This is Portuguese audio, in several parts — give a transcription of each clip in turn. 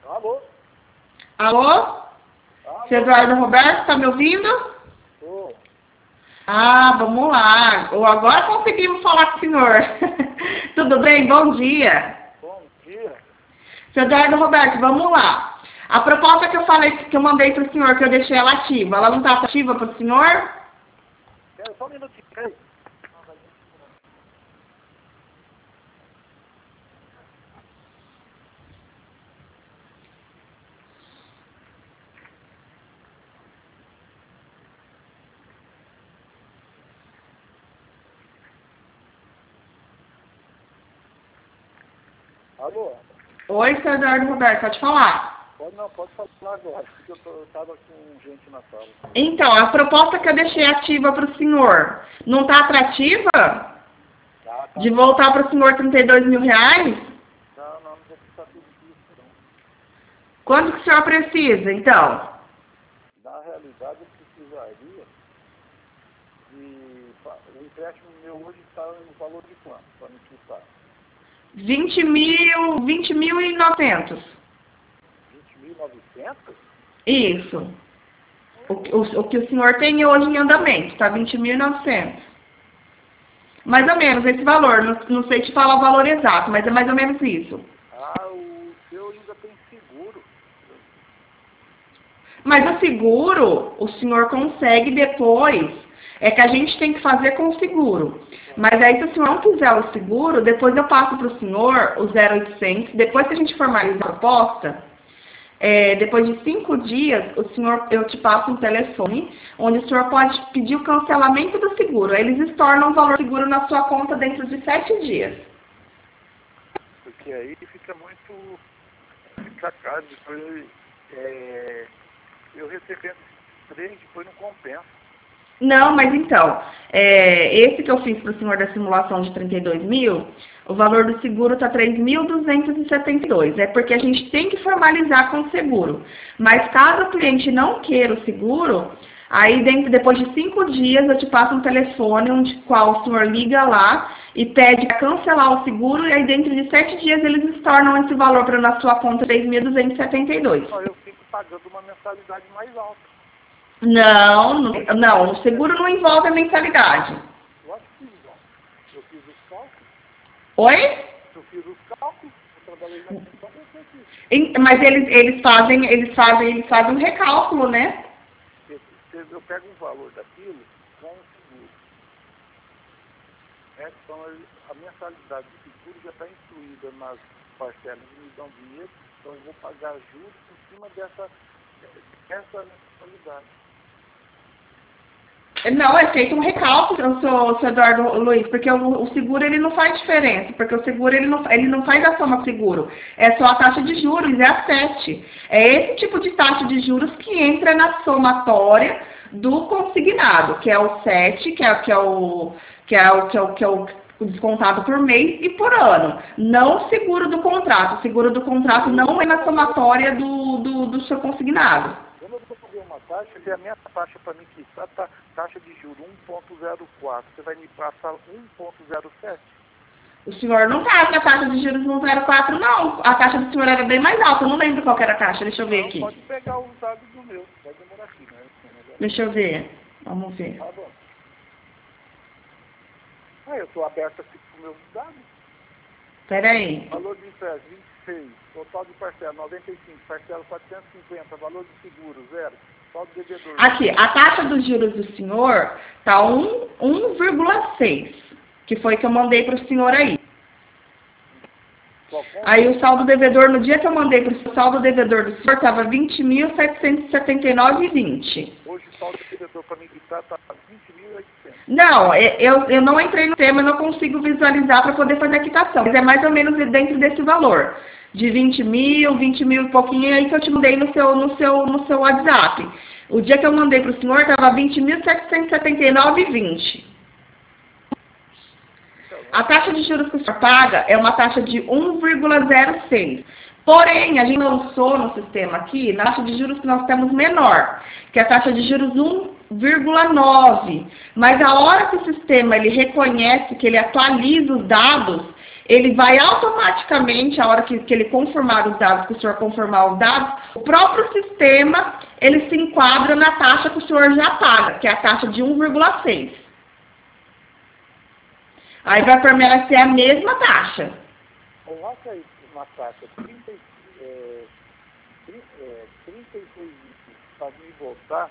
Alô? Alô? Seu Eduardo Roberto, está me ouvindo? Tô. Ah, vamos lá. Agora conseguimos falar com o senhor. Tudo bem? Bom dia. Bom dia. Seu Eduardo Roberto, vamos lá. A proposta que eu falei, que eu mandei para o senhor, que eu deixei ela ativa, ela não está ativa para o senhor? Só um minutinho. Aí. Alô? Oi, seu Eduardo Roberto, pode falar. Pode falar agora, porque eu tava com gente na sala. Então, a proposta que eu deixei ativa para o senhor, não está atrativa? Tá. De voltar para o senhor 32 mil reais? Não vou precisar tudo isso, não. Quanto que o senhor precisa, então? Na realidade, eu precisaria de... O empréstimo meu hoje está no valor de quanto, para me quitar? 20.900. 20.900? Isso. O que o senhor tem hoje em andamento, tá? 20.900. Mais ou menos esse valor, não sei te falar o valor exato, mas é mais ou menos isso. Ah, o seu ainda tem seguro. Mas o seguro, o senhor consegue depois, é que a gente tem que fazer com o seguro. Mas aí se o senhor não quiser o seguro, depois eu passo para o senhor o 0800, depois que a gente formaliza a proposta, depois de 5 dias, eu te passo um telefone, onde o senhor pode pedir o cancelamento do seguro. Aí eles estornam o valor do seguro na sua conta dentro de 7 dias. Porque aí fica muito... Fica caro, depois eu recebendo 3, depois não compensa. Não, mas então, esse que eu fiz para o senhor da simulação de 32 mil, o valor do seguro está 3.272. É porque a gente tem que formalizar com o seguro. Mas caso o cliente não queira o seguro, aí depois de 5 dias eu te passo um telefone, onde qual o senhor liga lá e pede para cancelar o seguro, e aí dentro de 7 dias eles tornam esse valor para na sua conta 3.272. Só eu fico pagando uma mensalidade mais alta. Não, o seguro não envolve a mensalidade. Lógico que não. Eu fiz os cálculos. Oi? Eu fiz os cálculos, eu trabalhei na questão, eu sei que Mas eles fazem um recálculo, né? eu pego um valor daquilo com o seguro. Então, a mensalidade do seguro já está incluída nas parcelas que me dão dinheiro, então eu vou pagar juros em cima dessa mensalidade. Não, é feito um recálculo, seu Eduardo Luiz, porque o seguro ele não faz diferença, porque o seguro ele não faz a soma seguro, é só a taxa de juros, é a 7. É esse tipo de taxa de juros que entra na somatória do consignado, que é o 7, que é o descontado por mês e por ano. Não o seguro do contrato. O seguro do contrato não é na somatória do seu consignado. Quando eu vou pagar uma taxa, se a minha taxa para me quitar tá taxa de juros 1,04, você vai me passar 1,07? O senhor não está na taxa de juros 1,04, não. A taxa do senhor era bem mais alta. Eu não lembro qual era a taxa. Deixa eu ver aqui. Pode pegar os dados do meu. Vai demorar aqui, né? Deixa eu ver. Vamos ver. Tá bom. Eu estou aberto aqui com meus dados. Espera aí. Valor de empréstimo, 26. Total de parcela, 95. Parcela, 450. Valor de seguro, 0. Saldo devedor. Aqui, a taxa dos juros do senhor está 1,6, que foi que eu mandei para o senhor aí. Aí o saldo devedor, no dia que eu mandei para o saldo devedor do senhor, estava 20.779,20. Hoje o saldo devedor para me quitar está 20.800. Não, eu não entrei no tema, eu não consigo visualizar para poder fazer a quitação. Mas é mais ou menos dentro desse valor. De 20 mil e pouquinho, aí que eu te mandei no seu WhatsApp. O dia que eu mandei para o senhor, estava 20.779,20. A taxa de juros que o senhor paga é uma taxa de 1,06. Porém, a gente lançou no sistema aqui, na taxa de juros que nós temos menor, que é a taxa de juros 1,9. Mas a hora que o sistema ele reconhece, que ele atualiza os dados, ele vai automaticamente, a hora que ele confirmar os dados, que o senhor confirmar os dados, o próprio sistema, ele se enquadra na taxa que o senhor já paga, que é a taxa de 1,6. Aí vai permanecer a mesma taxa. Coloca aí uma taxa 36 para me voltar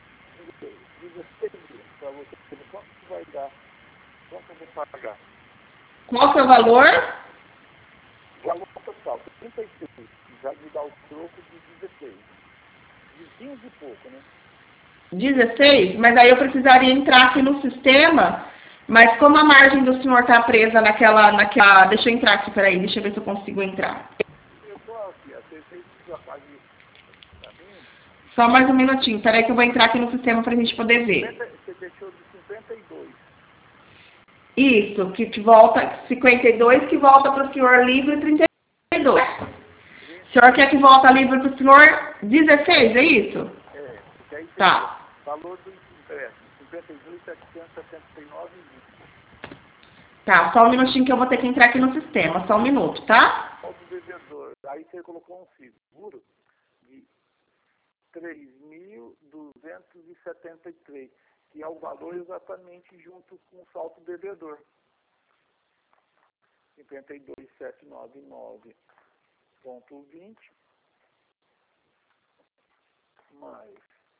16 dias para você ver quanto que vai dar, quanto eu vou pagar. Qual que é o valor? O valor total, 36, já me dá o troco de 16. De 15 e pouco, né? 16? Mas aí eu precisaria entrar aqui no sistema, mas como a margem do senhor está presa naquela... Deixa eu entrar aqui, peraí, deixa eu ver se eu consigo entrar. Eu estou aqui, acessei que já paguei para mim. Só mais um minutinho, peraí que eu vou entrar aqui no sistema para a gente poder ver. Você deixou de 52. Isso, que volta 52, que volta para o senhor livre 32. O senhor quer que volta livre para o senhor 16, é isso? É, porque aí Tá. valor do empréstimo, 52.779,20. Tá, só um minutinho que eu vou ter que entrar aqui no sistema, só um minuto, tá? Qual do devedor? Aí você colocou um seguro de 3.273, que é o valor exatamente junto com o saldo devedor. 52.799,20 mais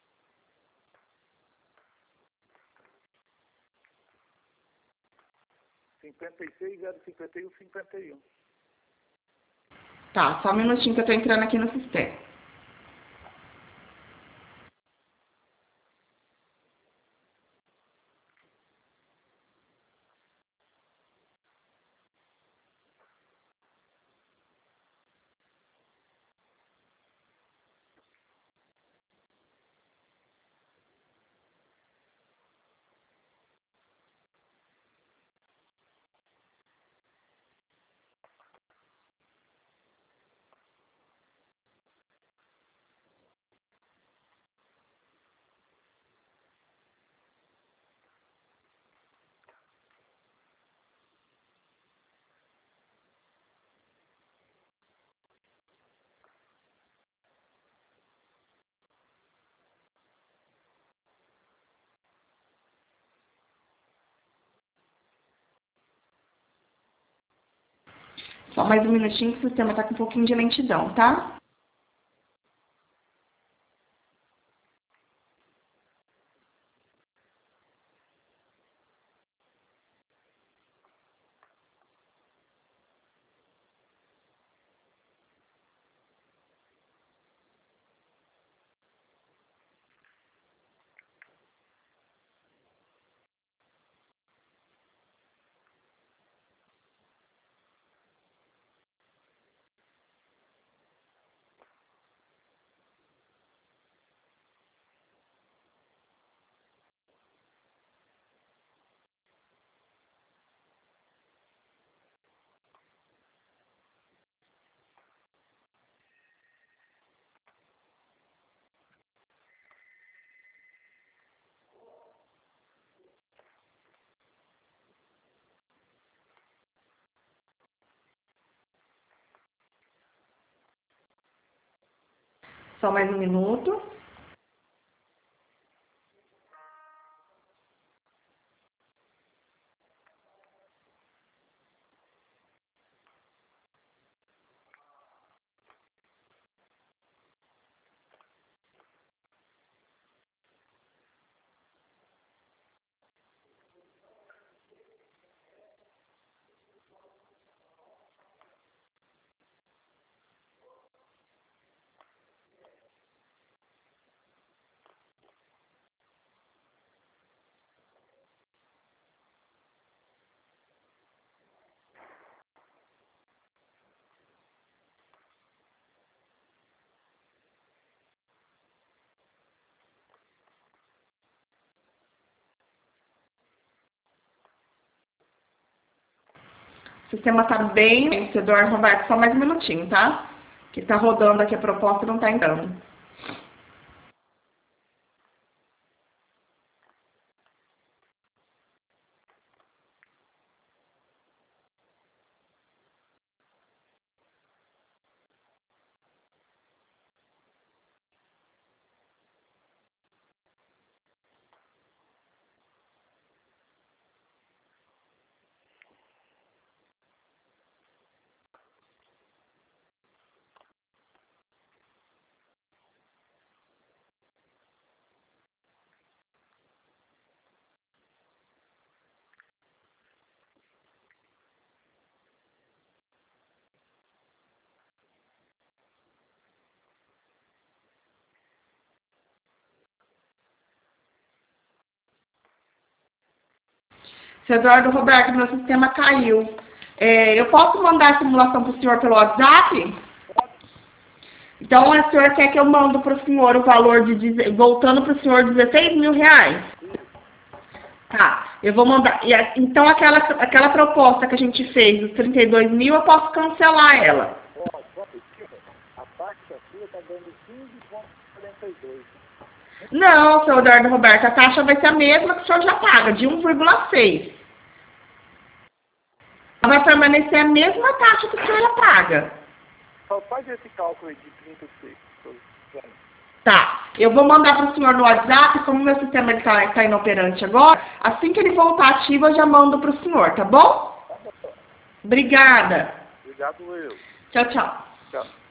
56.051,51. Tá, só um minutinho que eu tô entrando aqui no sistema. Só mais um minutinho que o sistema tá com um pouquinho de lentidão, tá? Só mais um minuto. O sistema tá bem vencedor, Roberto, só mais um minutinho, tá? Que tá rodando aqui a proposta e não tá entrando. Seu Eduardo Roberto, meu sistema caiu. Eu posso mandar a simulação para o senhor pelo WhatsApp? Então, o senhor quer que eu mando para o senhor o valor de, voltando para o senhor, R$16.000? Tá, eu vou mandar. Então, aquela proposta que a gente fez, os 32 mil, eu posso cancelar ela. A taxa sua está dando 15,42. Não, seu Eduardo Roberto, a taxa vai ser a mesma que o senhor já paga, de 1,6. Vai permanecer a mesma taxa que o senhor já paga. Só faz esse cálculo aí de 36. Tá, eu vou mandar para o senhor no WhatsApp, como meu sistema está inoperante agora, assim que ele voltar ativo eu já mando para o senhor, tá bom? Obrigada. Obrigado, eu. Tchau, tchau. Tchau.